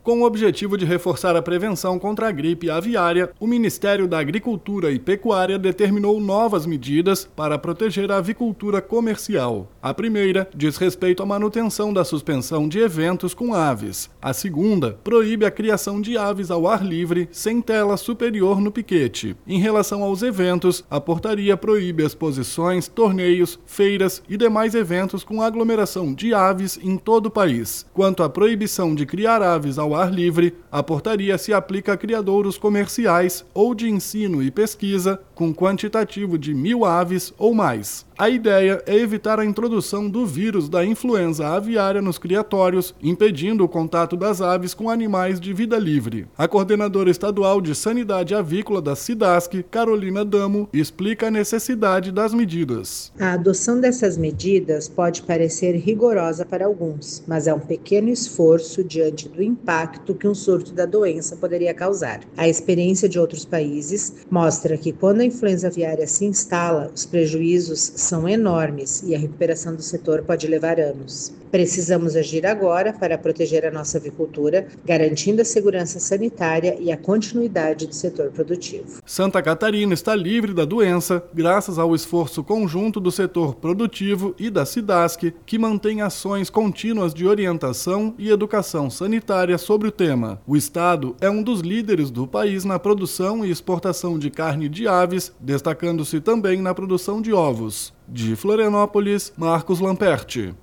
Com o objetivo de reforçar a prevenção contra a gripe aviária, o Ministério da Agricultura e Pecuária determinou novas medidas para proteger a avicultura comercial. A primeira diz respeito à manutenção da suspensão de eventos com aves. A segunda proíbe a criação de aves ao ar livre sem tela superior no piquete. Em relação aos eventos, a portaria proíbe exposições, torneios, feiras e demais eventos com aglomeração de aves em todo o país. Quanto à proibição de criar aves ao ar livre, a portaria se aplica a criadouros comerciais ou de ensino e pesquisa com quantitativo de 1.000 aves ou mais. A ideia é evitar a introdução do vírus da influenza aviária nos criatórios, impedindo o contato das aves com animais de vida livre. A coordenadora estadual de Sanidade Avícola da SIDASC, Carolina Damo, explica a necessidade das medidas. A adoção dessas medidas pode parecer rigorosa para alguns, mas é um pequeno esforço diante do impacto que um surto da doença poderia causar. A experiência de outros países mostra que quando a influenza aviária se instala, os prejuízos são enormes e a recuperação do setor pode levar anos. Precisamos agir agora para proteger a nossa avicultura, garantindo a segurança sanitária e a continuidade do setor produtivo. Santa Catarina está livre da doença graças ao esforço conjunto do setor produtivo e da SIDASC, que mantém ações contínuas de orientação e educação sanitária sobre o tema. O estado é um dos líderes do país na produção e exportação de carne de aves, destacando-se também na produção de ovos. De Florianópolis, Marcos Lamperti.